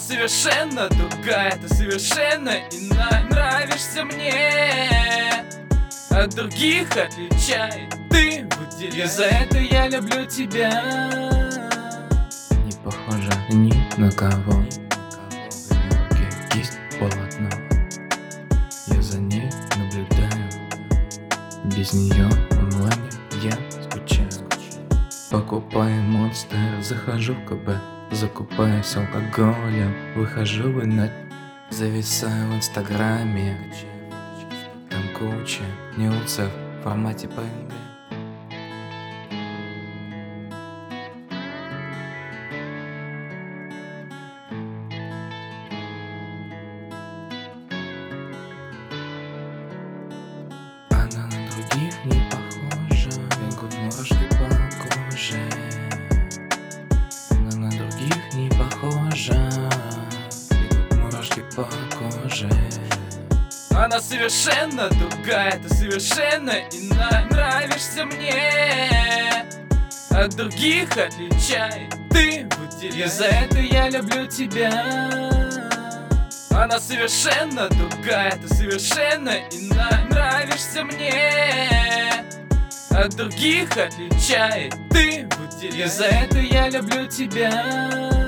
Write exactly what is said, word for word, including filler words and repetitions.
Она совершенно другая, ты совершенно иная. Нравишься мне, от других отличай. Ты выделяй, за это я люблю тебя. Не похожа ни на кого, руки есть полотно. Я за ней наблюдаю, без нее онлайн я скучаю. Покупаю монстр, захожу в КБ, закупаюсь алкоголем, выхожу в инет. Зависаю в инстаграме, там куча нюцев в формате пэ эн гэ. Она на других не похожа, бегут мурашки по коже. Она на других не похожа, бегут мурашки по коже. Она совершенно другая, ты совершенно иная. Нравишься мне, от других отличай. Ты выделяй, за это я люблю тебя. Она совершенно другая, ты совершенно иная. Нравишься мне, от других отличай. Ты выделяй, за это я люблю тебя.